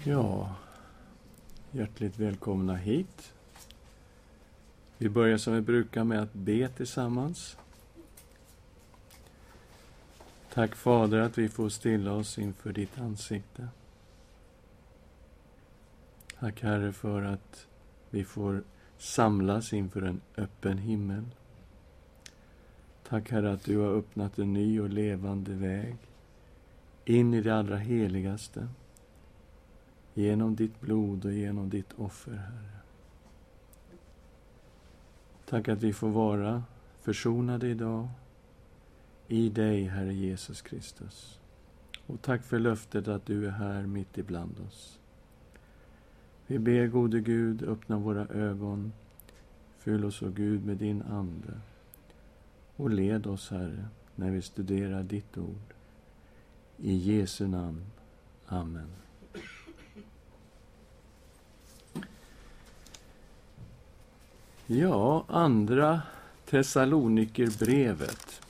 Ja, hjärtligt välkomna hit. Vi börjar som vi brukar med att be tillsammans. Tack Fader att vi får stilla oss inför ditt ansikte. Tack Herre för att vi får samlas inför en öppen himmel. Tack Herre att du har öppnat en ny och levande väg in i det allra heligaste. Genom ditt blod och genom ditt offer, Herre. Tack att vi får vara försonade idag i dig, Herre Jesus Kristus. Och tack för löftet att du är här mitt ibland oss. Vi ber, gode Gud, öppna våra ögon. Fyll oss, o Gud, med din ande. Och led oss, Herre, när vi studerar ditt ord. I Jesu namn. Amen. Ja, andra Thessalonikerbrevet.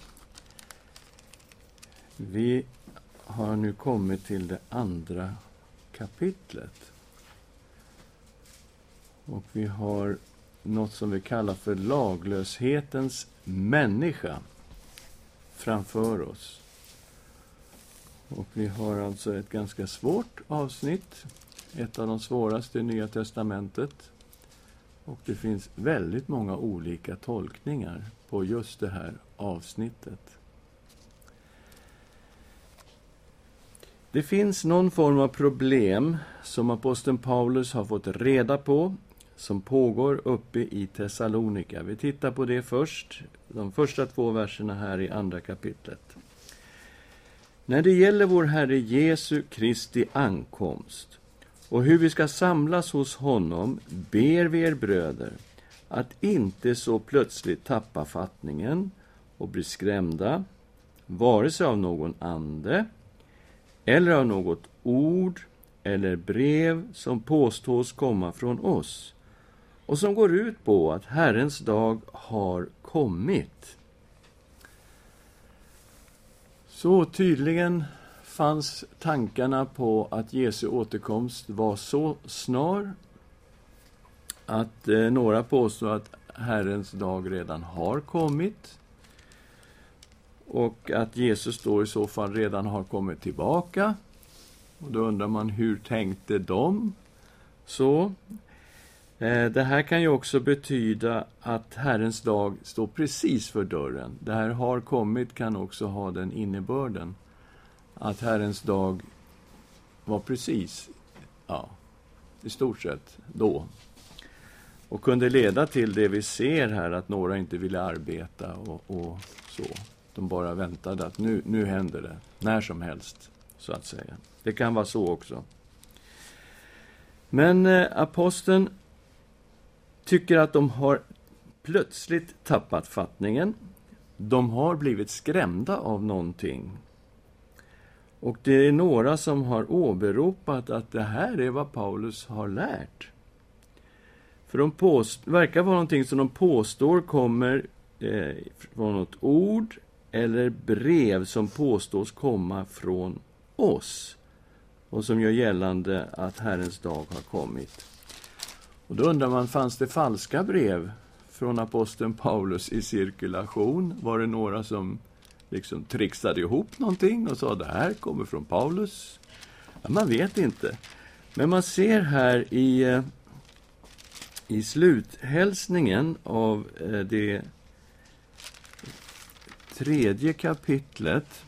Vi har nu kommit till det andra kapitlet. Och vi har något som vi kallar för laglöshetens människa framför oss. Och vi har alltså ett ganska svårt avsnitt. Ett av de svåraste i Nya testamentet. Och det finns väldigt många olika tolkningar på just det här avsnittet. Det finns någon form av problem som aposteln Paulus har fått reda på, som pågår uppe i Thessalonika. Vi tittar på det först, de första 2 verserna här i andra kapitlet. När det gäller vår Herre Jesu Kristi ankomst och hur vi ska samlas hos honom ber vi er bröder att inte så plötsligt tappa fattningen och bli skrämda, vare sig av någon ande eller av något ord eller brev som påstås komma från oss och som går ut på att Herrens dag har kommit. Så tydligen fanns tankarna på att Jesu återkomst var så snar att några påstår att Herrens dag redan har kommit och att Jesus då i så fall redan har kommit tillbaka. Och då undrar man, hur tänkte de? Så det här kan ju också betyda att Herrens dag står precis för dörren. Det här har kommit kan också ha den innebörden att Herrens dag var precis, i stort sett då. Och kunde leda till det vi ser här, att några inte ville arbeta och så. De bara väntade att nu händer det, när som helst, så att säga. Det kan vara så också. Men aposteln tycker att de har plötsligt tappat fattningen. De har blivit skrämda av någonting. Och det är några som har åberopat att det här är vad Paulus har lärt. För de verkar vara någonting som de påstår kommer från något ord eller brev som påstås komma från oss. Och som gör gällande att Herrens dag har kommit. Och då undrar man, fanns det falska brev från aposteln Paulus i cirkulation? Var det några som liksom trixade ihop någonting och sa det här kommer från Paulus? Ja, man vet inte. Men man ser här i sluthälsningen av det 3:e kapitlet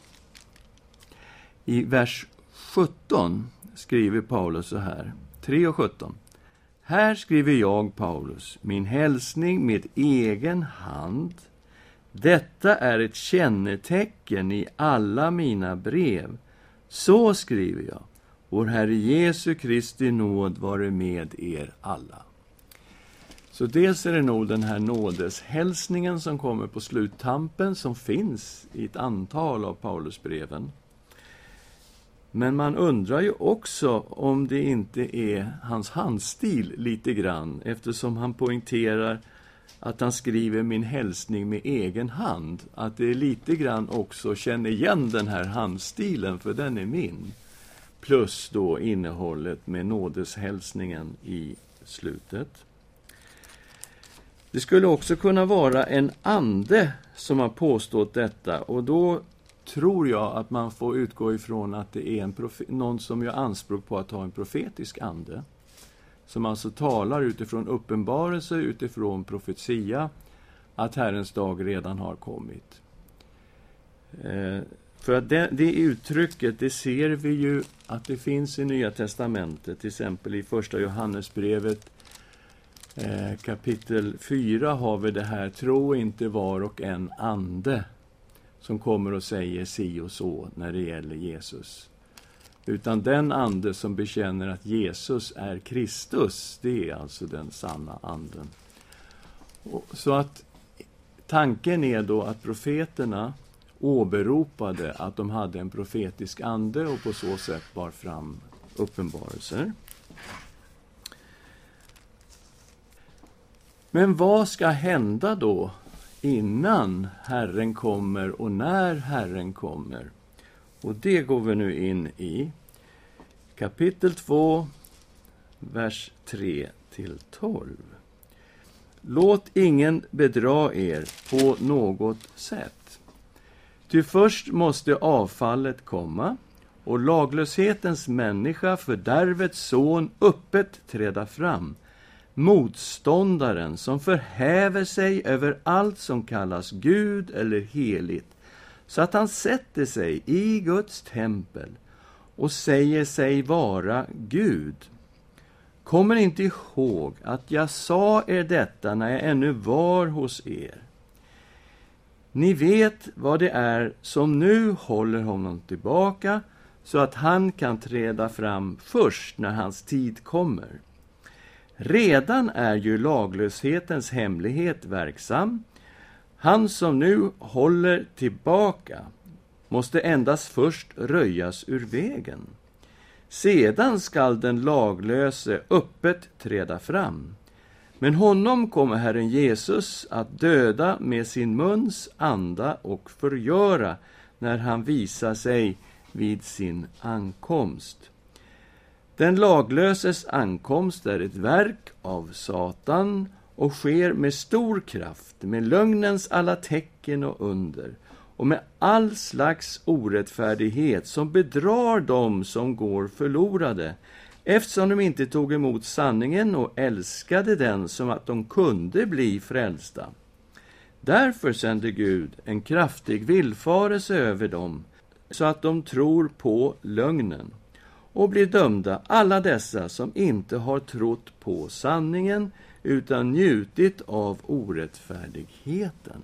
i vers 17 skriver Paulus så här. 3:17. Här skriver jag, Paulus, min hälsning med egen hand. Detta är ett kännetecken i alla mina brev. Så skriver jag. Vår Herre Jesu Kristi nåd vare med er alla. Så dels är det nog den här nådeshälsningen som kommer på sluttampen, som finns i ett antal av Paulusbreven. Men man undrar ju också om det inte är hans handstil lite grann, eftersom han poängterar att han skriver min hälsning med egen hand. Att det är lite grann också känner igen den här handstilen, för den är min. plus då innehållet med nådeshälsningen i slutet. Det skulle också kunna vara en ande som har påstått detta, och då tror jag att man får utgå ifrån att det är någon som gör anspråk på att ha en profetisk ande, som alltså talar utifrån uppenbarelse, utifrån profetia, att Herrens dag redan har kommit. För att det uttrycket, det ser vi ju att det finns i Nya testamentet, till exempel i första Johannesbrevet kapitel 4 har vi det här: tro inte var och en ande som kommer och säger si och så när det gäller Jesus, utan den ande som bekänner att Jesus är Kristus, det är alltså den sanna anden. Så att tanken är då att profeterna åberopade att de hade en profetisk ande och på så sätt bar fram uppenbarelser. Men vad ska hända då innan Herren kommer och när Herren kommer? Och det går vi nu in i kapitel 2, vers 3-12. Låt ingen bedra er på något sätt. Ty först måste avfallet komma, och laglöshetens människa, fördärvets son, öppet träda fram. Motståndaren som förhäver sig över allt som kallas Gud eller heligt, så att han sätter sig i Guds tempel och säger sig vara Gud. Kommer inte ihåg att jag sa er detta när jag ännu var hos er? Ni vet vad det är som nu håller honom tillbaka, så att han kan träda fram först när hans tid kommer. Redan är ju laglöshetens hemlighet verksam. Han som nu håller tillbaka måste endast först röjas ur vägen. Sedan skall den laglöse öppet träda fram. Men honom kommer Herren Jesus att döda med sin muns anda och förgöra när han visar sig vid sin ankomst. Den laglöses ankomst är ett verk av Satan och sker med stor kraft, med lögnens alla tecken och under, och med all slags orättfärdighet som bedrar dem som går förlorade, eftersom de inte tog emot sanningen och älskade den som att de kunde bli frälsta. Därför sände Gud en kraftig villfarelse över dem, så att de tror på lögnen, och blir dömda alla dessa som inte har trott på sanningen utan njutit av orättfärdigheten.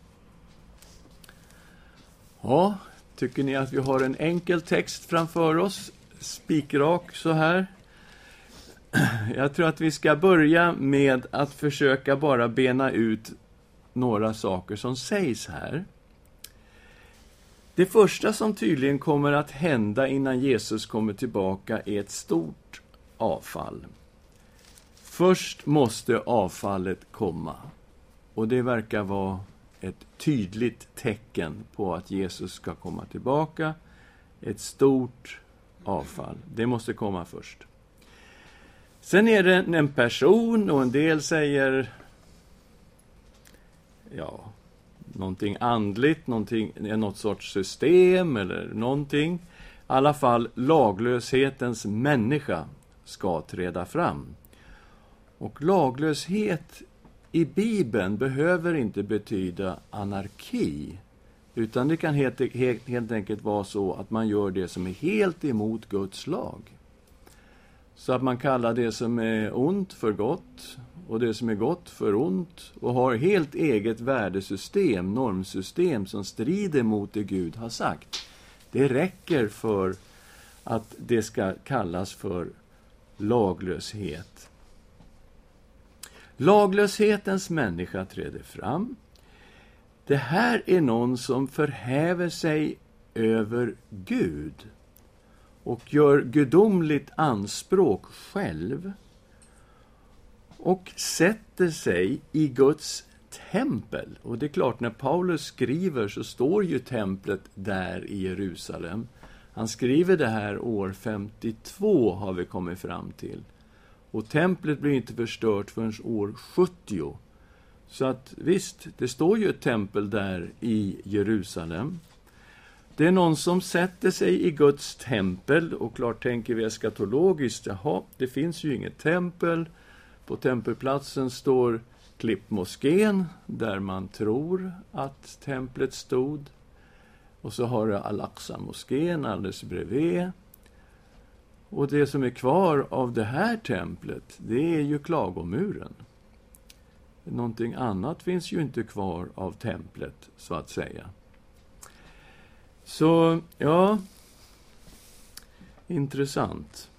Ja, tycker ni att vi har en enkel text framför oss? Spikrak så här. Jag tror att vi ska börja med att försöka bara bena ut några saker som sägs här. Det första som tydligen kommer att hända innan Jesus kommer tillbaka är ett stort avfall. Först måste avfallet komma. Och det verkar vara ett tydligt tecken på att Jesus ska komma tillbaka. Ett stort avfall. Det måste komma först. Sen är det en person, och en del säger någonting andligt, något sorts system eller någonting. I alla fall laglöshetens människa ska träda fram. Och laglöshet i Bibeln behöver inte betyda anarki, utan det kan helt enkelt vara så att man gör det som är helt emot Guds lag. Så att man kallar det som är ont för gott och det som är gott för ont, och har helt eget värdesystem, normsystem som strider mot det Gud har sagt. Det räcker för att det ska kallas för laglöshet. Laglöshetens människa träder fram. Det här är någon som förhäver sig över Gud och gör gudomligt anspråk själv och sätter sig i Guds tempel. Och det är klart, när Paulus skriver så står ju templet där i Jerusalem. Han skriver det här år 52 har vi kommit fram till. Och templet blir inte förstört förrän år 70. Så att visst, det står ju ett tempel där i Jerusalem. Det är någon som sätter sig i Guds tempel, och klart tänker vi eskatologiskt, jaha, det finns ju inget tempel. På tempelplatsen står Klippmoskén, där man tror att templet stod. Och så har du Al-Aqsa-moskén alldeles bredvid. Och det som är kvar av det här templet, det är ju klagomuren. Någonting annat finns ju inte kvar av templet, så att säga. Så, ja, intressant.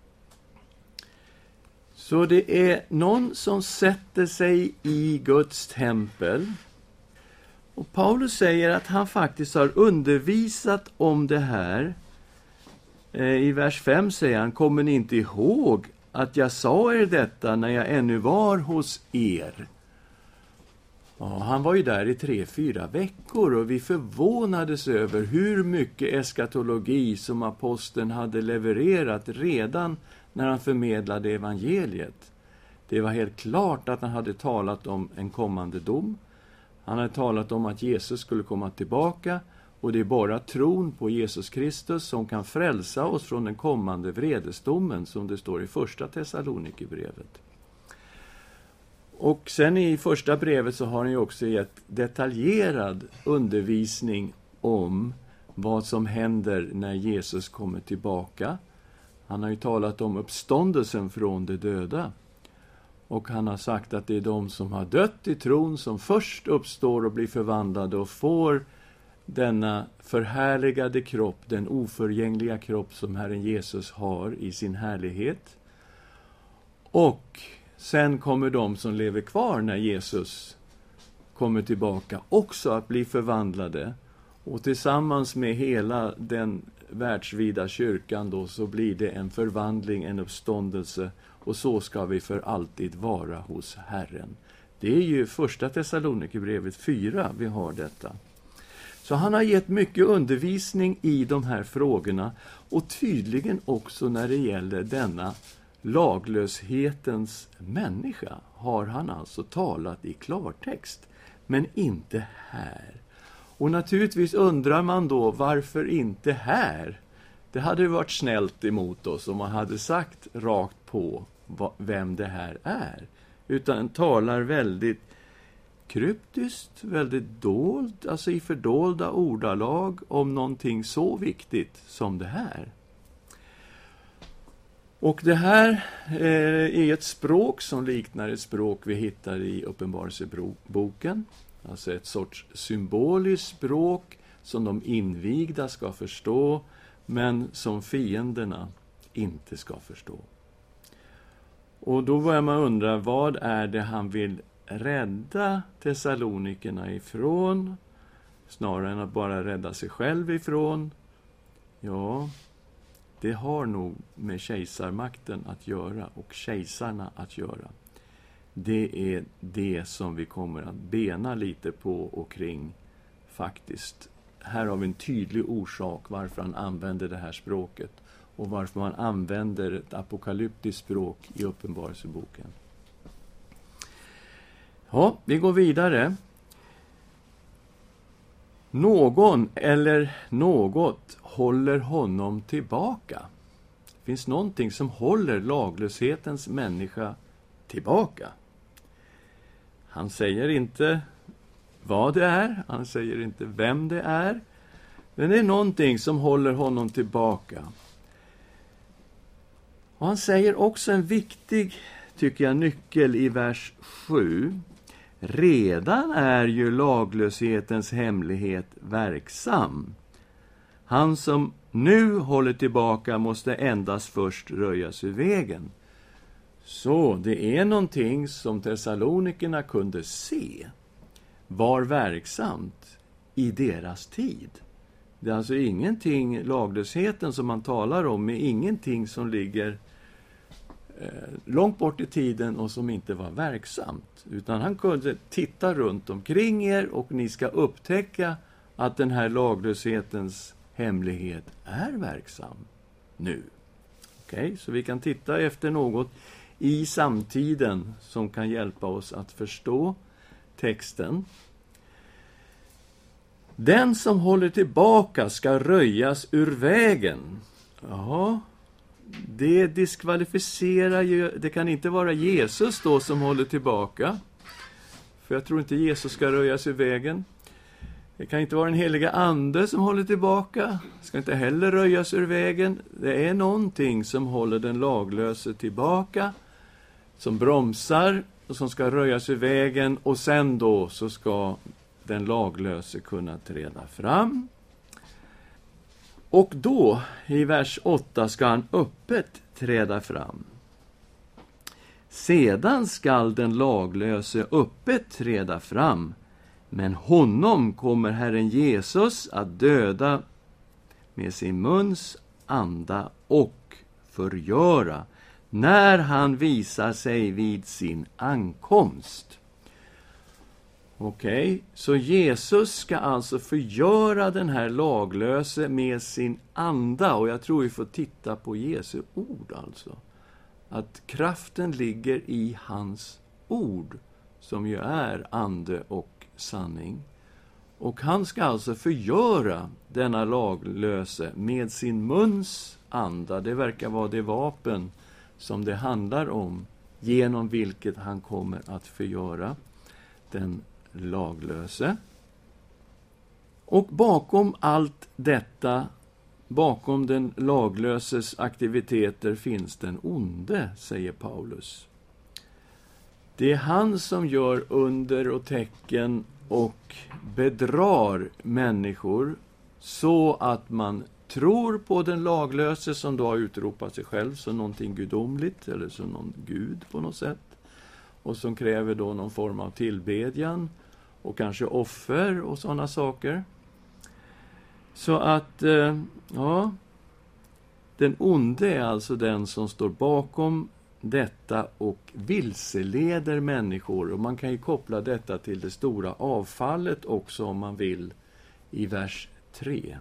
Så det är någon som sätter sig i Guds tempel. Och Paulus säger att han faktiskt har undervisat om det här. I vers 5 säger han, kommer ni inte ihåg att jag sa er detta när jag ännu var hos er? Ja, han var ju där i 3-4 veckor, och vi förvånades över hur mycket eskatologi som aposteln hade levererat redan när han förmedlade evangeliet. Det var helt klart att han hade talat om en kommande dom. Han hade talat om att Jesus skulle komma tillbaka, och det är bara tron på Jesus Kristus som kan frälsa oss från den kommande vredesdomen, som det står i första Thessalonikerbrevet. Och sen i första brevet så har han ju också gett detaljerad undervisning om vad som händer när Jesus kommer tillbaka. Han har ju talat om uppståndelsen från de döda. Och han har sagt att det är de som har dött i tron som först uppstår och blir förvandlade och får denna förhärligade kropp, den oförgängliga kropp som Herren Jesus har i sin härlighet. Och sen kommer de som lever kvar när Jesus kommer tillbaka också att bli förvandlade. Och tillsammans med hela den världsvida kyrkan då, så blir det en förvandling, en uppståndelse. Och så ska vi för alltid vara hos Herren. Det är ju första Thessalonikerbrevet 4 vi har detta. Så han har gett mycket undervisning i de här frågorna, och tydligen också när det gäller denna laglöshetens människa har han alltså talat i klartext, men inte här. Och naturligtvis undrar man då, varför inte här? Det hade varit snällt emot oss om man hade sagt rakt på vem det här är. Utan talar väldigt kryptiskt, väldigt dolt, alltså i fördolda ordalag om någonting så viktigt som det här. Och det här är ett språk som liknar ett språk vi hittar i Uppenbarelseboken. Alltså ett sorts symboliskt språk som de invigda ska förstå, men som fienderna inte ska förstå. Och då börjar man undra, vad är det han vill rädda Thessalonikerna ifrån? Snarare än att bara rädda sig själv ifrån. Ja, det har nog med kejsarmakten att göra och kejsarna att göra. Det är det som vi kommer att bena lite på och kring faktiskt. Här har vi en tydlig orsak varför han använder det här språket och varför man använder ett apokalyptiskt språk i Uppenbarelseboken. Ja, vi går vidare. Någon eller något håller honom tillbaka. Det finns någonting som håller laglöshetens människa tillbaka. Han säger inte vad det är, han säger inte vem det är, men det är någonting som håller honom tillbaka. Och han säger också en viktig, tycker jag, nyckel i vers 7. Redan är ju laglöshetens hemlighet verksam. Han som nu håller tillbaka måste endast först röjas ur vägen. Så det är någonting som Thessalonikerna kunde se var verksamt i deras tid. Det är alltså ingenting, laglösheten som man talar om, är ingenting som ligger långt bort i tiden och som inte var verksamt. Utan han kunde titta runt omkring er och ni ska upptäcka att den här laglöshetens hemlighet är verksam nu. Okej, så vi kan titta efter något i samtiden som kan hjälpa oss att förstå texten. Den som håller tillbaka ska röjas ur vägen. Ja, det diskvalificerar ju. Det kan inte vara Jesus då som håller tillbaka. För jag tror inte Jesus ska röjas ur vägen. Det kan inte vara den heliga ande som håller tillbaka. Ska inte heller röjas ur vägen. Det är någonting som håller den laglöse tillbaka. Som bromsar och som ska röjas ur vägen. Och sen då så ska den laglöse kunna träda fram. Och då, i vers 8, ska han öppet träda fram. Sedan skall den laglöse öppet träda fram. Men honom kommer Herren Jesus att döda med sin muns anda och förgöra när han visar sig vid sin ankomst. Okej, så Jesus ska alltså förgöra den här laglöse med sin anda. Och jag tror vi får titta på Jesu ord alltså. Att kraften ligger i hans ord, som ju är ande och sanning. Och han ska alltså förgöra denna laglöse med sin muns anda. Det verkar vara det vapen som det handlar om, genom vilket han kommer att förgöra den laglöse. Och bakom allt detta, bakom den laglöses aktiviteter, finns den onde, säger Paulus. Det är han som gör under och tecken och bedrar människor så att man tror på den laglöse, som då har utropat sig själv som någonting gudomligt eller som någon gud på något sätt, och som kräver då någon form av tillbedjan och kanske offer och sådana saker. Så att, ja, den onde är alltså den som står bakom detta och vilseleder människor. Och man kan ju koppla detta till det stora avfallet också, om man vill, i vers 3.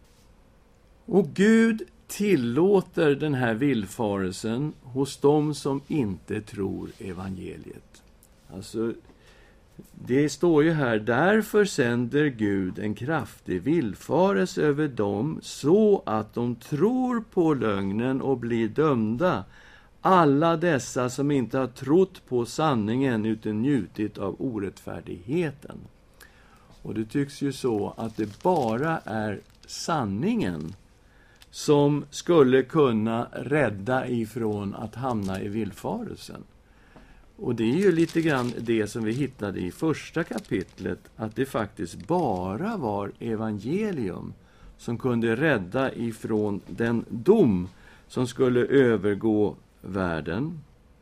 Och Gud tillåter den här villfarelsen hos dem som inte tror evangeliet. Alltså, det står ju här: därför sänder Gud en kraftig villfarelse över dem så att de tror på lögnen och blir dömda. Alla dessa som inte har trott på sanningen utan njutit av orättfärdigheten. Och det tycks ju så att det bara är sanningen som skulle kunna rädda ifrån att hamna i villfarelsen. Och det är ju lite grann det som vi hittade i första kapitlet, att det faktiskt bara var evangelium som kunde rädda ifrån den dom som skulle övergå världen.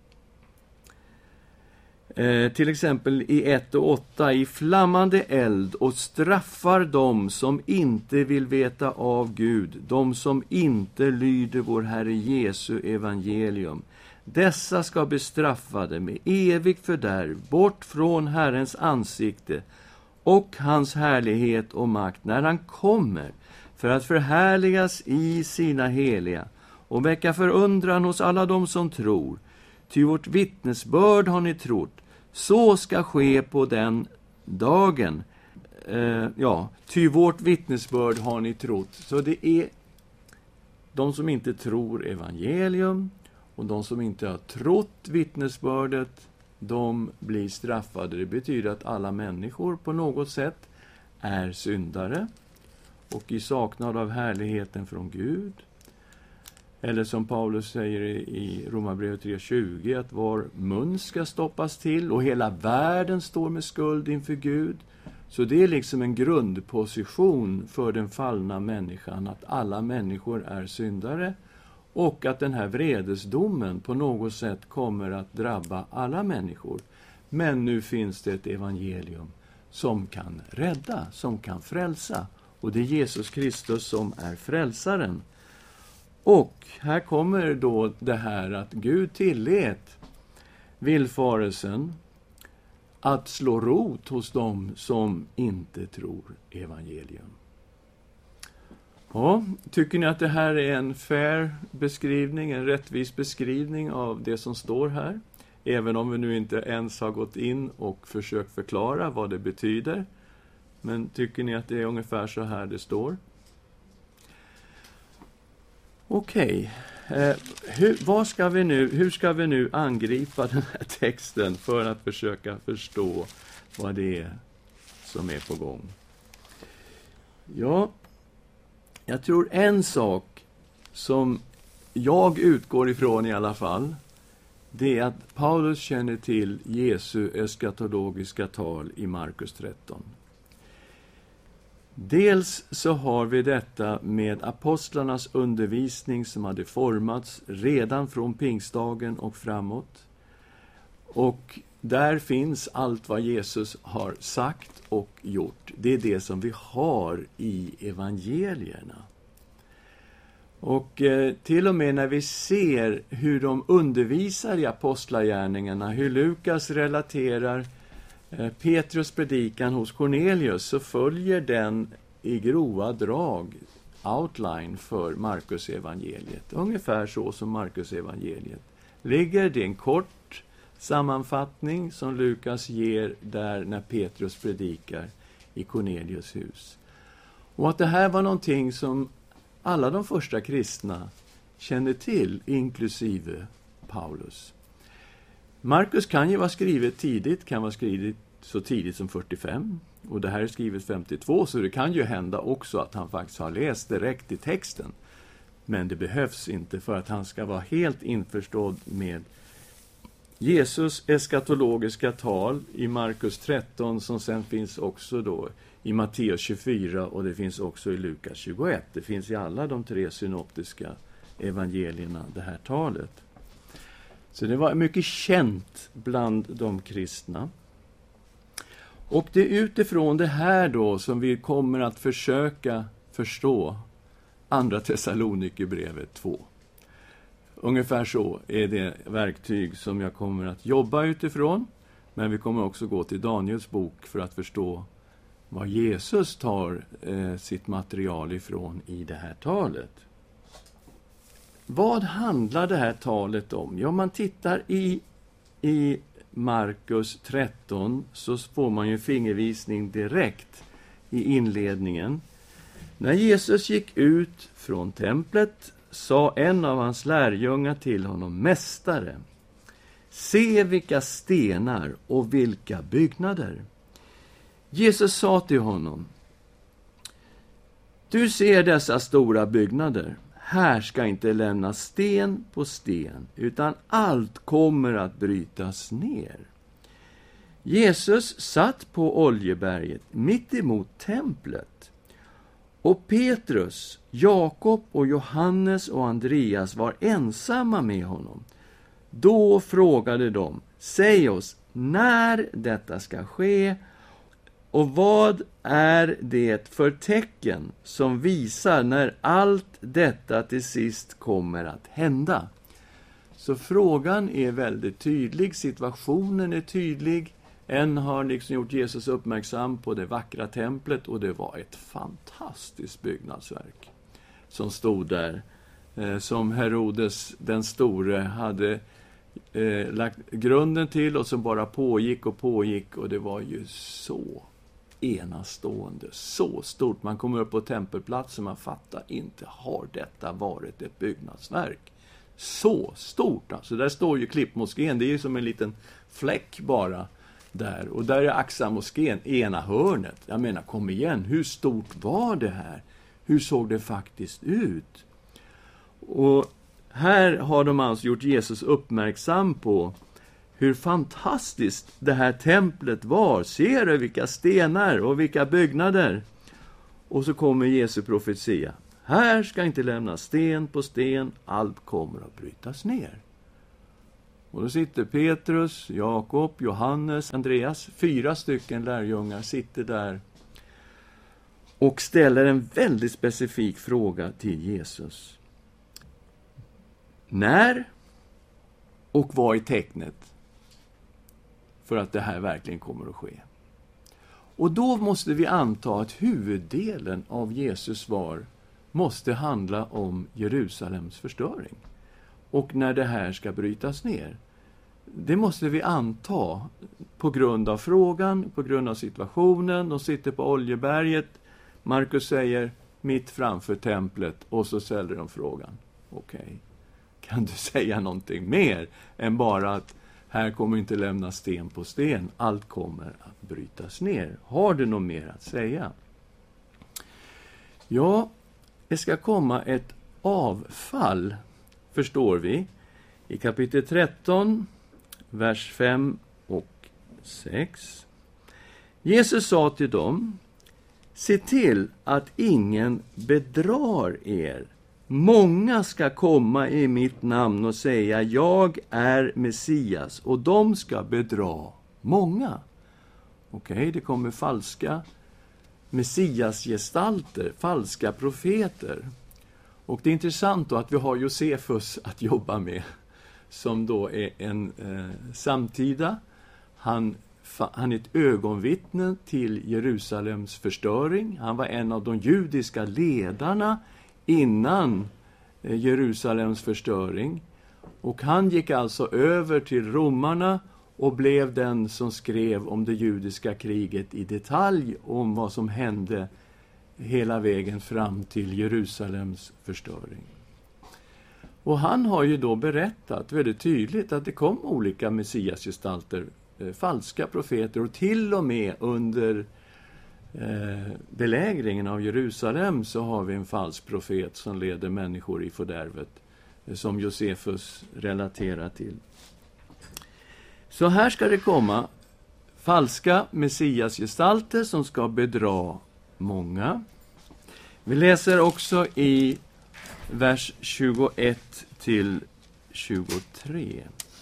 Till exempel i 1 och 8: i flammande eld och straffar dem som inte vill veta av Gud, de som inte lyder vår Herre Jesu evangelium. Dessa ska bestraffade med evigt fördärv, bort från Herrens ansikte och hans härlighet och makt, när han kommer för att förhärligas i sina heliga och väcka förundran hos alla dem som tror. Ty vårt vittnesbörd har ni trott, så ska ske på den dagen. Ty vårt vittnesbörd har ni trott. Så det är de som inte tror evangelium och de som inte har trott vittnesbördet, de blir straffade. Det betyder att alla människor på något sätt är syndare och i saknad av härligheten från Gud. Eller som Paulus säger i Romarbrevet 3:20, att var mun ska stoppas till och hela världen står med skuld inför Gud. Så det är liksom en grundposition för den fallna människan, att alla människor är syndare och att den här vredesdomen på något sätt kommer att drabba alla människor. Men nu finns det ett evangelium som kan rädda, som kan frälsa, och det är Jesus Kristus som är frälsaren. Och här kommer då det här att Gud tillät villfarelsen att slå rot hos dem som inte tror evangelium. Ja, tycker ni att det här är en fair beskrivning, en rättvis beskrivning av det som står här? Även om vi nu inte ens har gått in och försökt förklara vad det betyder. Men tycker ni att det är ungefär så här det står? Okej. Hur ska vi nu angripa den här texten för att försöka förstå vad det är som är på gång? Ja, jag tror en sak som jag utgår ifrån i alla fall, det är att Paulus känner till Jesu eskatologiska tal i Markus 13. Dels så har vi detta med apostlarnas undervisning som hade formats redan från pingstdagen och framåt. Och där finns allt vad Jesus har sagt och gjort. Det är det som vi har i evangelierna. Och till och med när vi ser hur de undervisar i apostlagärningarna, hur Lukas relaterar Petrus predikan hos Cornelius, så följer den i grova drag outline för Markus evangeliet. Ungefär så som Markus evangeliet ligger. Det en kort sammanfattning som Lukas ger där när Petrus predikar i Cornelius hus. Och att det här var någonting som alla de första kristna kände till, inklusive Paulus. Markus kan ju vara skrivet tidigt, kan vara skrivet så tidigt som 45. Och det här är skrivet 52, så det kan ju hända också att han faktiskt har läst direkt i texten. Men det behövs inte för att han ska vara helt införstådd med Jesus eskatologiska tal i Markus 13, som sen finns också då i Matteus 24 och det finns också i Lukas 21. Det finns i alla de 3 synoptiska evangelierna det här talet. Så det var mycket känt bland de kristna. Och det är utifrån det här då som vi kommer att försöka förstå andra Thessalonikerbrevet 2. Ungefär så är det verktyg som jag kommer att jobba utifrån. Men vi kommer också gå till Daniels bok för att förstå vad Jesus tar sitt material ifrån i det här talet. Vad handlar det här talet om? Ja, man tittar i Markus 13 så får man ju fingervisning direkt i inledningen. När Jesus gick ut från templet sa en av hans lärjungar till honom: Mästare, se vilka stenar och vilka byggnader. Jesus sa till honom: Du ser dessa stora byggnader. Här ska inte lämnas sten på sten, utan allt kommer att brytas ner. Jesus satt på Oljeberget mitt emot templet. Och Petrus, Jakob och Johannes och Andreas var ensamma med honom. Då frågade de: Säg oss när detta ska ske, och vad är det för tecken som visar när allt detta till sist kommer att hända? Så frågan är väldigt tydlig, situationen är tydlig. En har liksom gjort Jesus uppmärksam på det vackra templet, och det var ett fantastiskt byggnadsverk som stod där, som Herodes den store hade lagt grunden till, och som bara pågick, och det var ju så enastående, så stort. Man kommer upp på tempelplatsen, man fattar inte, har detta varit ett byggnadsverk? Så stort alltså. Där står ju Klippmoskén, det är ju som en liten fläck bara där. Och där är Aqsa-moskén, ena hörnet. Jag menar, kom igen, hur stort var det här? Hur såg det faktiskt ut? Och här har de alltså gjort Jesus uppmärksam på hur fantastiskt det här templet var. Ser du vilka stenar och vilka byggnader? Och så kommer Jesu profetia: här ska inte lämnas sten på sten, allt kommer att brytas ner. Och då sitter Petrus, Jakob, Johannes, Andreas, 4 stycken lärjungar sitter där och ställer en väldigt specifik fråga till Jesus. När och vad är tecknet för att det här verkligen kommer att ske? Och då måste vi anta att huvuddelen av Jesus svar måste handla om Jerusalems förstöring. Och när det här ska brytas ner. Det måste vi anta på grund av frågan, på grund av situationen. De sitter på Oljeberget. Markus säger mitt framför templet och så ställer de frågan. Okej, kan du säga någonting mer än bara att här kommer inte lämna sten på sten. Allt kommer att brytas ner. Har du något mer att säga? Ja, det ska komma ett avfall, förstår vi. I kapitel 13, vers 5 och 6. Jesus sa till dem: se till att ingen bedrar er. Många ska komma i mitt namn och säga jag är Messias, och de ska bedra många. Okej, det kommer falska Messiasgestalter, falska profeter. Och det är intressant då att vi har Josefus att jobba med, som då är en samtida. Han är ett ögonvittne till Jerusalems förstöring. Han var en av de judiska ledarna innan Jerusalems förstöring. Och han gick alltså över till romarna och blev den som skrev om det judiska kriget i detalj, om vad som hände hela vägen fram till Jerusalems förstöring. Och han har ju då berättat väldigt tydligt att det kom olika messiasgestalter, falska profeter, och till och med under belägringen av Jerusalem så har vi en falsk profet som leder människor i fördärvet, som Josefus relaterar till. Så här ska det komma falska messiasgestalter som ska bedra många. Vi läser också i vers 21 till 23.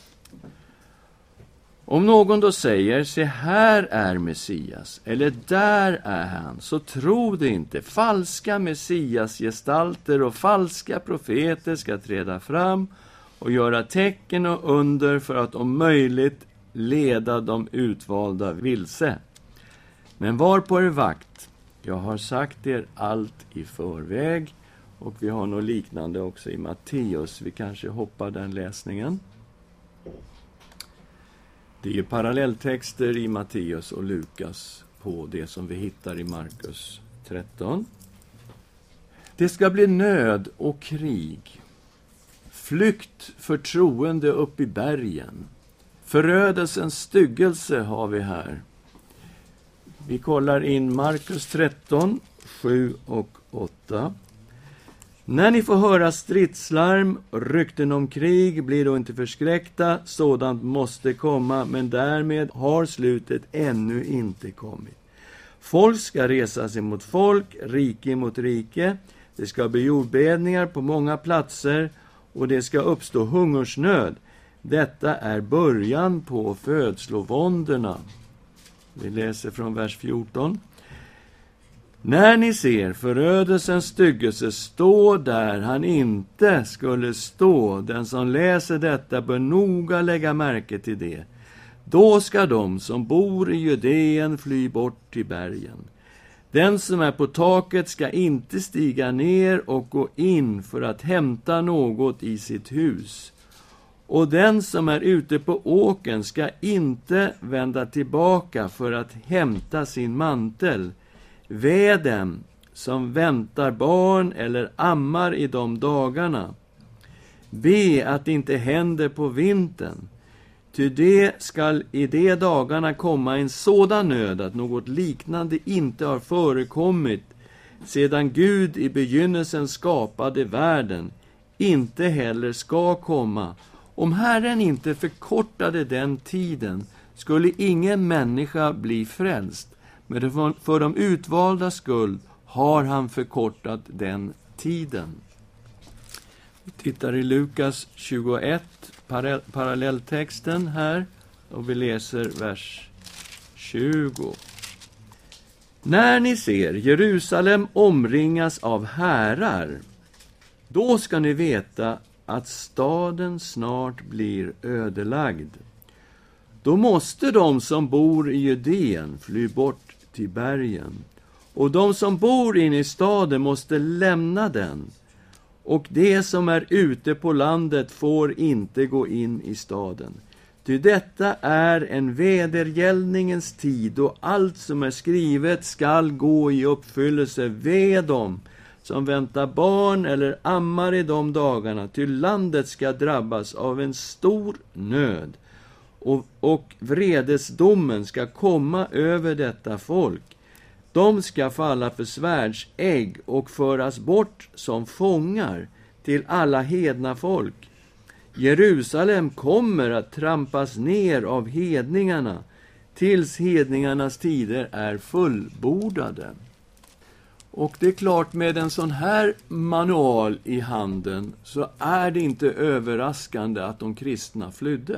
Om någon då säger, se här är Messias, eller där är han, så tro det inte. Falska messiasgestalter och falska profeter ska träda fram och göra tecken och under för att om möjligt leda de utvalda vilse. Men var på er vakt. Jag har sagt er allt i förväg. Och vi har något liknande också i Matteus. Vi kanske hoppar den läsningen. Det är ju parallelltexter i Matteus och Lukas på det som vi hittar i Markus 13. Det ska bli nöd och krig. Flykt för troende upp i bergen. Förödelsens styggelse har vi här. Vi kollar in Markus 13, 7 och 8. När ni får höra stridslarm, rykten om krig, blir då inte förskräckta. Sådant måste komma, men därmed har slutet ännu inte kommit. Folk ska resa sig mot folk, rike mot rike. Det ska bli jordbävningar på många platser och det ska uppstå hungersnöd. Detta är början på födslovåndorna. Vi läser från vers 14. När ni ser förödelsens styggelse stå där han inte skulle stå, den som läser detta bör noga lägga märke till det. Då ska de som bor i Judeen fly bort till bergen. Den som är på taket ska inte stiga ner och gå in för att hämta något i sitt hus. Och den som är ute på åkern ska inte vända tillbaka för att hämta sin mantel. Ve dem som väntar barn eller ammar i de dagarna. Be att det inte händer på vintern. Ty det skall i de dagarna komma en sådan nöd att något liknande inte har förekommit sedan Gud i begynnelsen skapade världen, inte heller ska komma. Om Herren inte förkortade den tiden skulle ingen människa bli frälst. Men för de utvalda skull har han förkortat den tiden. Vi tittar i Lukas 21, parallelltexten här, och vi läser vers 20. När ni ser Jerusalem omringas av härar, då ska ni veta att staden snart blir ödelagd. Då måste de som bor i Judeen fly bort till bergen. och de som bor inne i staden måste lämna den. Och det som är ute på landet får inte gå in i staden. Ty detta är en vedergällningens tid, och allt som är skrivet skall gå i uppfyllelse. Ve dem som väntar barn eller ammar i de dagarna, ty landet ska drabbas av en stor nöd. Och vredesdomen ska komma över detta folk. De ska falla för svärdsägg och föras bort som fångar till alla hedna folk. Jerusalem kommer att trampas ner av hedningarna tills hedningarnas tider är fullbordade. Och det är klart, med en sån här manual i handen så är det inte överraskande att de kristna flydde.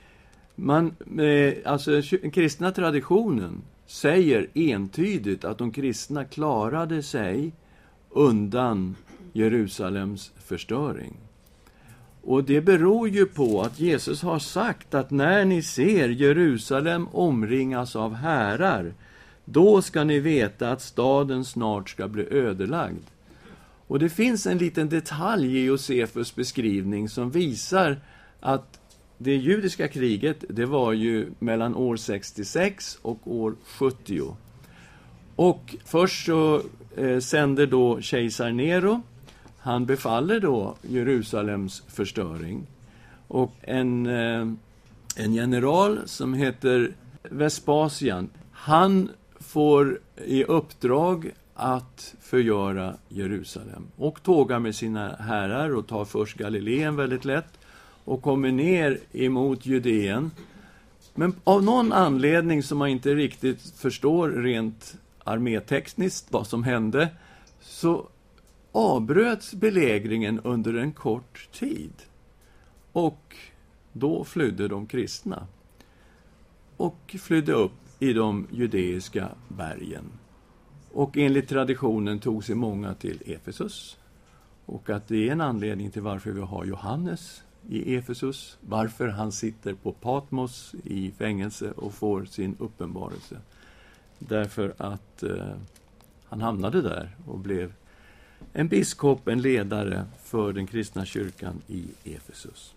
Den kristna traditionen säger entydigt att de kristna klarade sig undan Jerusalems förstöring. Och det beror ju på att Jesus har sagt att när ni ser Jerusalem omringas av härar, då ska ni veta att staden snart ska bli ödelagd. Och det finns en liten detalj i Josefus beskrivning som visar att det judiska kriget, det var ju mellan år 66 och år 70. Och först så sänder då kejsar Nero, han befaller då Jerusalems förstöring. Och en general som heter Vespasian, han får i uppdrag att förgöra Jerusalem. Och tågar med sina herrar och tar först Galileen väldigt lätt och kommer ner emot Judeen. Men av någon anledning som man inte riktigt förstår rent armétekniskt vad som hände, så avbröts belägringen under en kort tid. Och då flydde de kristna. Och flydde upp i de judeiska bergen. Och enligt traditionen tog sig många till Efesus. Och att det är en anledning till varför vi har Johannes i Efesus. Varför han sitter på Patmos i fängelse och får sin uppenbarelse. Därför att han hamnade där och blev en biskop, en ledare för den kristna kyrkan i Efesus.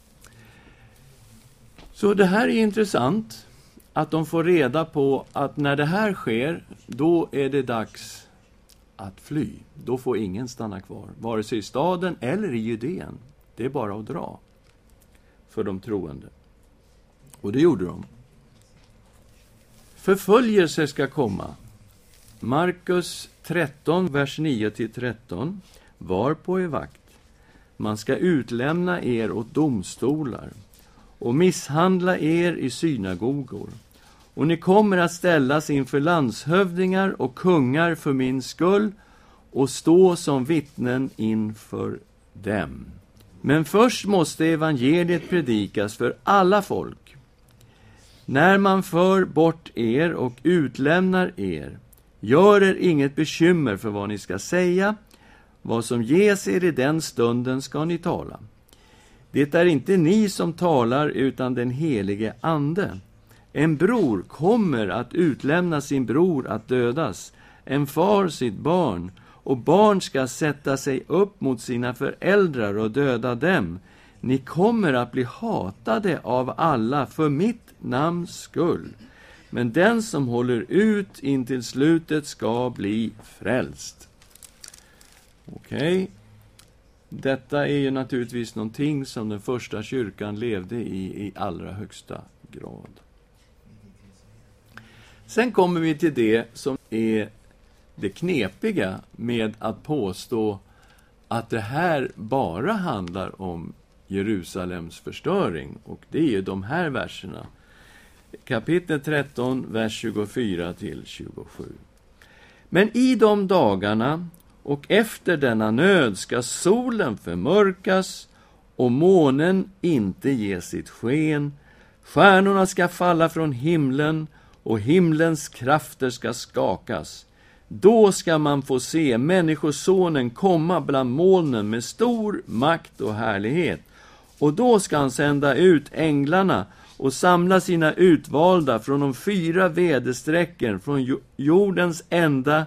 Så det här är intressant, att de får reda på att när det här sker, då är det dags att fly. Då får ingen stanna kvar, vare sig i staden eller i Judeen. Det är bara att dra för de troende. Och det gjorde de. Förföljelse ska komma. Markus 13, vers 9-13. Var på er vakt. Man ska utlämna er åt domstolar och misshandla er i synagogor. Och ni kommer att ställas inför landshövdingar och kungar för min skull och stå som vittnen inför dem. Men först måste evangeliet predikas för alla folk. När man för bort er och utlämnar er, gör er inget bekymmer för vad ni ska säga. Vad som ges er i den stunden ska ni tala. Det är inte ni som talar utan den helige ande. En bror kommer att utlämna sin bror att dödas, en far sitt barn, och barn ska sätta sig upp mot sina föräldrar och döda dem. Ni kommer att bli hatade av alla för mitt namns skull. Men den som håller ut intill slutet ska bli frälst. Okej. Detta är ju naturligtvis någonting som den första kyrkan levde i allra högsta grad. Sen kommer vi till det som är det knepiga med att påstå att det här bara handlar om Jerusalems förstöring. Och det är ju de här verserna. Kapitel 13, vers 24-27. Men i de dagarna och efter denna nöd ska solen förmörkas och månen inte ge sitt sken. Stjärnorna ska falla från himlen och himlens krafter ska skakas. Då ska man få se människosonen komma bland molnen med stor makt och härlighet. Och då ska han sända ut änglarna och samla sina utvalda från de 4 väderstrecken, från jordens ända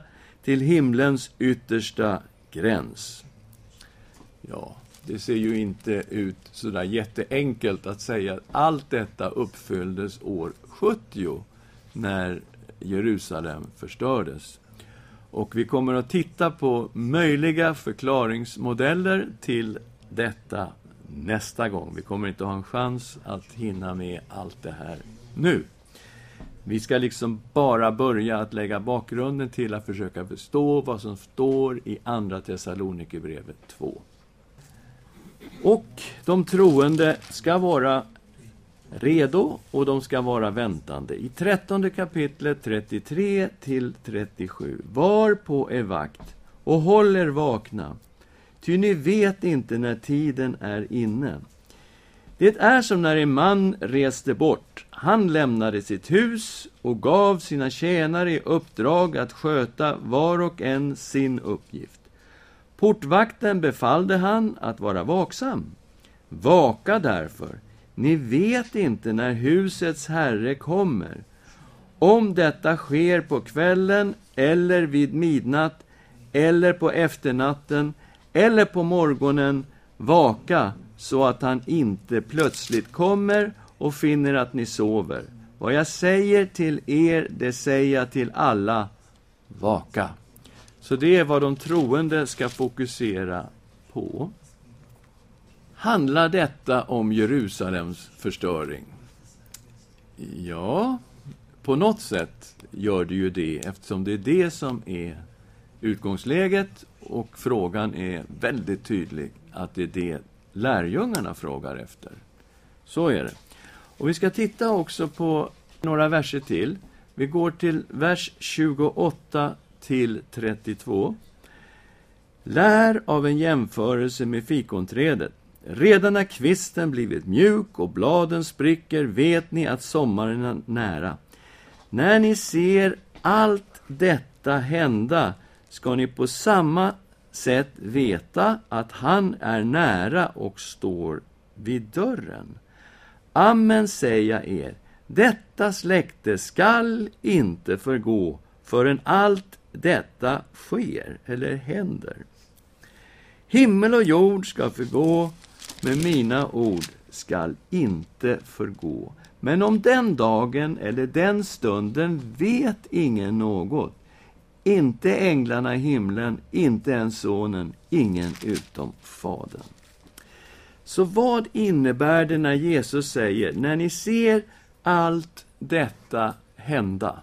till himlens yttersta gräns. Ja, det ser ju inte ut så där jätteenkelt att säga att allt detta uppfylldes år 70 när Jerusalem förstördes. Och vi kommer att titta på möjliga förklaringsmodeller till detta nästa gång. Vi kommer inte ha en chans att hinna med allt det här nu. Vi ska liksom bara börja att lägga bakgrunden till att försöka förstå vad som står i Andra Thessalonikerbrevet 2. Och de troende ska vara redo och de ska vara väntande. I 13 kapitlet 33 till 37. Var på er vakt och håll er vakna. Ty ni vet inte när tiden är inne. Det är som när en man reste bort. Han lämnade sitt hus och gav sina tjänare i uppdrag att sköta var och en sin uppgift. Portvakten befallde han att vara vaksam. Vaka därför. Ni vet inte när husets herre kommer. Om detta sker på kvällen eller vid midnatt eller på efternatten eller på morgonen, vaka så att han inte plötsligt kommer och finner att ni sover. Vad jag säger till er, det säger jag till alla, vaka. Så det är vad de troende ska fokusera på. Handlar detta om Jerusalems förstöring? Ja, på något sätt gör det ju det, eftersom det är det som är utgångsläget och frågan är väldigt tydlig att det är det lärjungarna frågar efter. Så är det. Och vi ska titta också på några verser till. Vi går till vers 28 till 32. Lär av en jämförelse med fikonträdet. Redan när kvisten blivit mjuk och bladen spricker vet ni att sommaren är nära. När ni ser allt detta hända ska ni på samma sätt veta att han är nära och står vid dörren. Amen säger jag er, detta släkte skall inte förgå förrän allt detta sker eller händer. Himmel och jord ska förgå, men mina ord skall inte förgå. Men om den dagen eller den stunden vet ingen något. Inte änglarna i himlen, inte ens sonen, ingen utom fadern. Så vad innebär det när Jesus säger, när ni ser allt detta hända?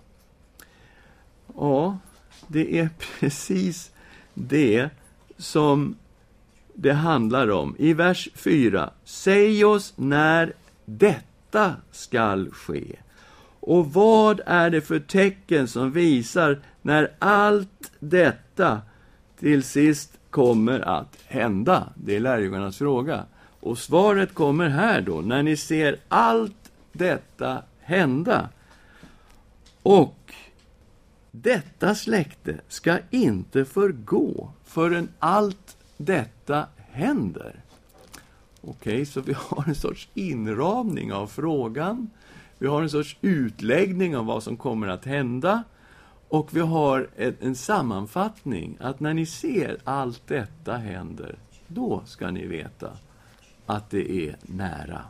Ja, det är precis det som det handlar om. I vers 4, säg oss när detta skall ske. Och vad är det för tecken som visar när allt detta till sist kommer att hända? Det är lärjungarnas fråga. Och svaret kommer här då, när ni ser allt detta hända. Och detta släkte ska inte förgå förrän allt detta händer. Okej, så vi har en sorts inramning av frågan. Vi har en sorts utläggning av vad som kommer att hända. Och vi har en sammanfattning att när ni ser allt detta händer, då ska ni veta att det är nära.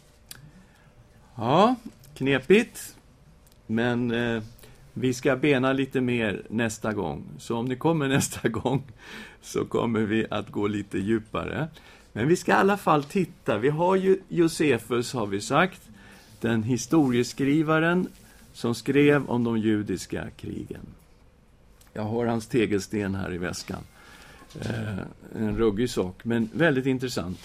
Ja, knepigt. Men vi ska bena lite mer nästa gång. Så om ni kommer nästa gång så kommer vi att gå lite djupare. Men vi ska i alla fall titta. Vi har ju Josefus, har vi sagt. Den historieskrivaren som skrev om de judiska krigen. Jag har hans tegelsten här i väskan. En ruggig sak, men väldigt intressant.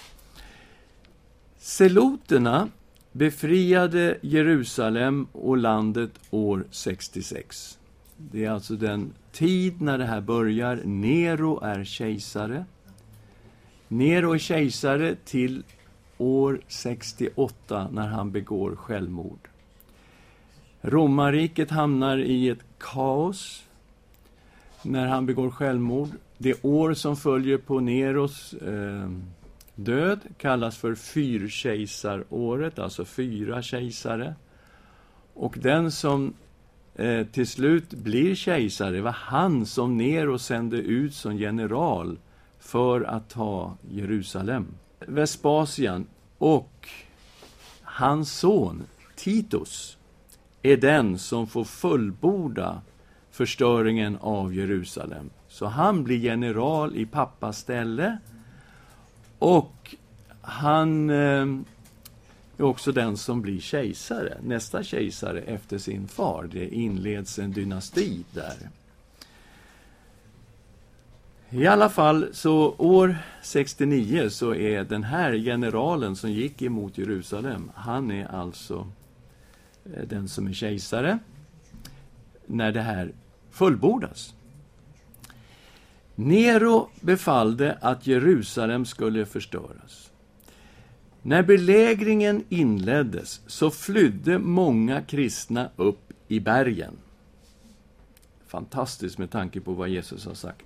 Seloterna befriade Jerusalem och landet år 66. Det är alltså den tid när det här börjar. Nero är kejsare. Nero är kejsare till år 68 när han begår självmord. Romarriket hamnar i ett kaos när han begår självmord. Det år som följer på Neros död kallas för fyrkejsaråret, alltså 4 kejsare. Och den som till slut blir kejsare, var han som Nero sände ut som general för att ta Jerusalem. Vespasian och hans son Titus är den som får fullborda förstöringen av Jerusalem. Så han blir general i pappas ställe, och han är också den som blir kejsare, nästa kejsare efter sin far. Det inleds en dynasti där. I alla fall, så år 69 så är den här generalen som gick emot Jerusalem, han är alltså den som är kejsare när det här fullbordas. Nero befallde att Jerusalem skulle förstöras. När belägringen inleddes så flydde många kristna upp i bergen. Fantastiskt med tanke på vad Jesus har sagt.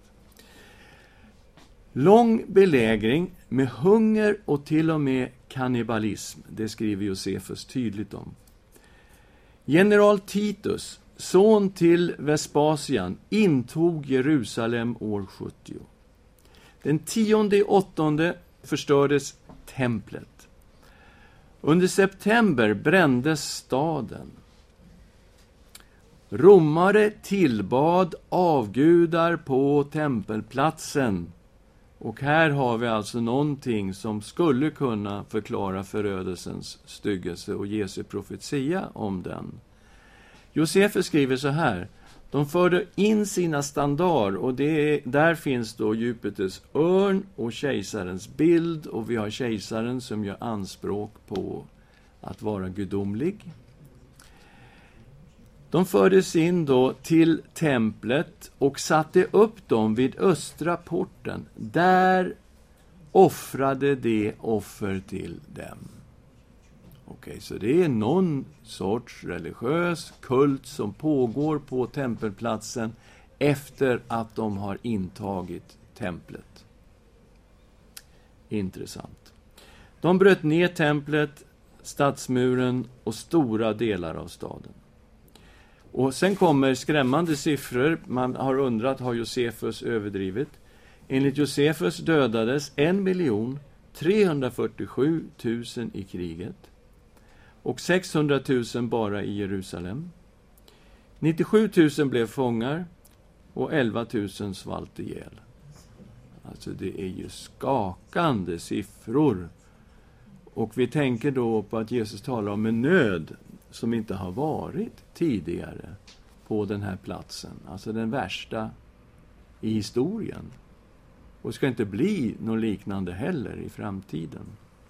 Lång belägring med hunger och till och med kannibalism, det skriver Josefus tydligt om. General Titus, son till Vespasian, intog Jerusalem år 70. Den 10/8 förstördes templet. Under september brändes staden. Romare tillbad avgudar på tempelplatsen. Och här har vi alltså någonting som skulle kunna förklara förödelsens styggelse och Jesu profetia om den. Josefus skriver så här: de förde in sina standard, och där finns då Jupiters örn och kejsarens bild, och vi har kejsaren som gör anspråk på att vara gudomlig. De fördes in då till templet och satte upp dem vid östra porten. Där offrade de offer till dem. Okej, så det är någon sorts religiös kult som pågår på tempelplatsen efter att de har intagit templet. Intressant. De bröt ner templet, stadsmuren och stora delar av staden. Och sen kommer skrämmande siffror. Man har undrat, har Josefus överdrivit? Enligt Josefus dödades 1.347 000 i kriget. Och 600 000 bara i Jerusalem. 97 000 blev fångar och 11 000 svalt ihjäl. Alltså det är ju skakande siffror. Och vi tänker då på att Jesus talar om en nöd som inte har varit tidigare på den här platsen. Alltså den värsta i historien. Och ska inte bli något liknande heller i framtiden.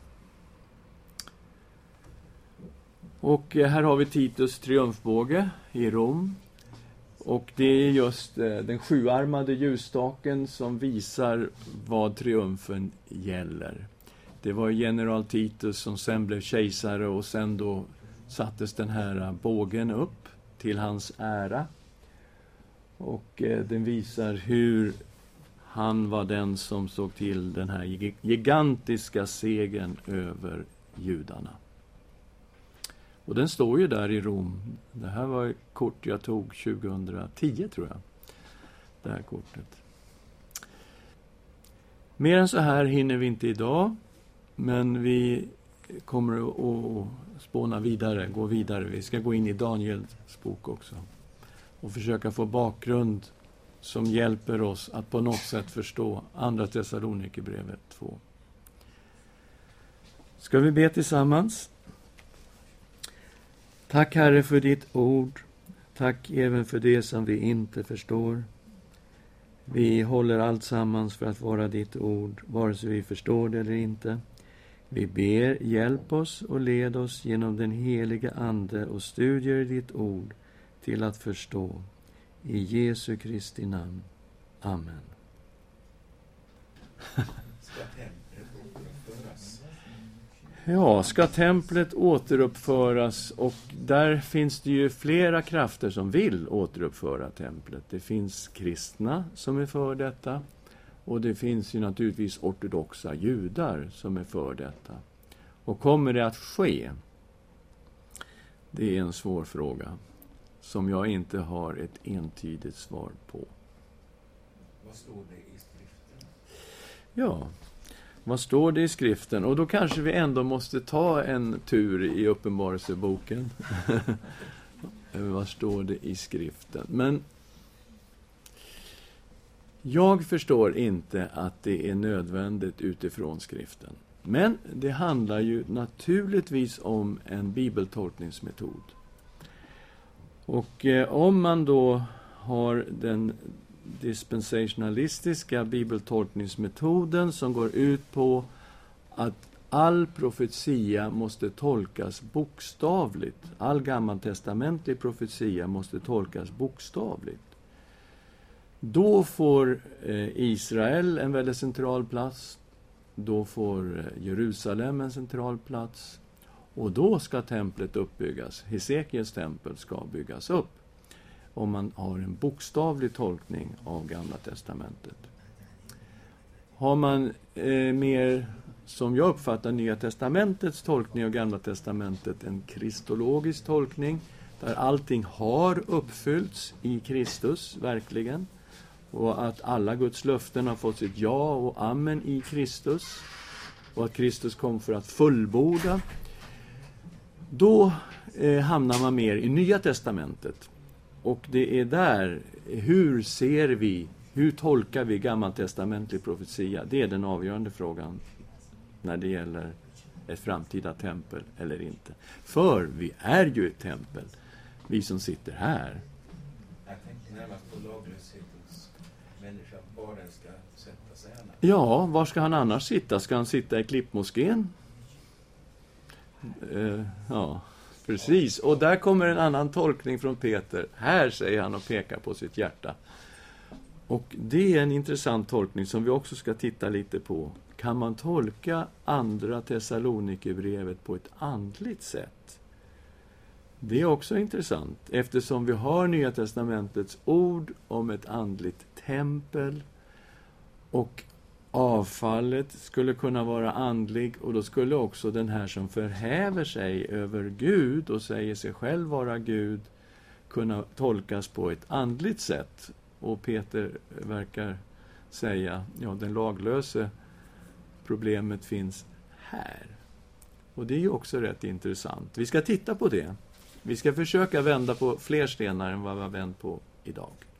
Och här har vi Titus triumfbåge i Rom. Och det är just den sjuarmade ljusstaken som visar vad triumfen gäller. Det var general Titus som sen blev kejsare, och sen då sattes den här bågen upp till hans ära. Och den visar hur han var den som såg till den här gigantiska segern över judarna. Och den står ju där i Rom. Det här var ett kort jag tog 2010 tror jag. Det här kortet. Mer än så här hinner vi inte idag. Men vi kommer att spåna vidare, gå vidare. Vi ska gå in i Daniels bok också. Och försöka få bakgrund som hjälper oss att på något sätt förstå Andra Thessalonikerbrevet 2. Ska vi be tillsammans? Tack Herre för ditt ord. Tack även för det som vi inte förstår. Vi håller allt sammans för att vara ditt ord, vare sig vi förstår det eller inte. Vi ber, hjälp oss och led oss genom den heliga ande och studier i ditt ord till att förstå. I Jesu Kristi namn. Amen. Ja, ska templet återuppföras? Och där finns det ju flera krafter som vill återuppföra templet. Det finns kristna som är för detta. Och det finns ju naturligtvis ortodoxa judar som är för detta. Och kommer det att ske? Det är en svår fråga som jag inte har ett entydigt svar på. Vad står det i skriften? Ja, vad står det i skriften? Och då kanske vi ändå måste ta en tur i Uppenbarelseboken. Vad står det i skriften? Men jag förstår inte att det är nödvändigt utifrån skriften. Men det handlar ju naturligtvis om en bibeltolkningsmetod. Och om man då har den dispensationalistiska bibeltolkningsmetoden som går ut på att all profetia måste tolkas bokstavligt. All gammaltestamentlig profetia måste tolkas bokstavligt. Då får Israel en väldigt central plats. Då får Jerusalem en central plats. Och då ska templet uppbyggas. Hesekiels tempel ska byggas upp. Om man har en bokstavlig tolkning av Gamla testamentet. Har man mer, som jag uppfattar Nya testamentets tolkning av Gamla testamentet, en kristologisk tolkning, där allting har uppfyllts i Kristus, verkligen. Och att alla Guds löften har fått sitt ja och amen i Kristus. Och att Kristus kom för att fullborda. Då hamnar man mer i Nya testamentet. Och det är där, hur tolkar vi gammaltestamentlig profetia? Det är den avgörande frågan när det gäller ett framtida tempel eller inte. För vi är ju ett tempel, vi som sitter här. Jag tänkte närmast på laglöshetens människa, var den ska sätta sig annars. Ja, var ska han annars sitta? Ska han sitta i klippmoskén? Ja, precis. Och där kommer en annan tolkning från Peter. Här säger han och pekar på sitt hjärta. Och det är en intressant tolkning som vi också ska titta lite på. Kan man tolka andra Thessalonikerbrevet på ett andligt sätt? Det är också intressant, eftersom vi har Nya testamentets ord om ett andligt tempel, och avfallet skulle kunna vara andlig, och då skulle också den här som förhäver sig över Gud och säger sig själv vara Gud kunna tolkas på ett andligt sätt. Och Peter verkar säga, ja, den laglöse problemet finns här. Och det är ju också rätt intressant. Vi ska titta på det. Vi ska försöka vända på fler stenar än vad vi har vänt på idag.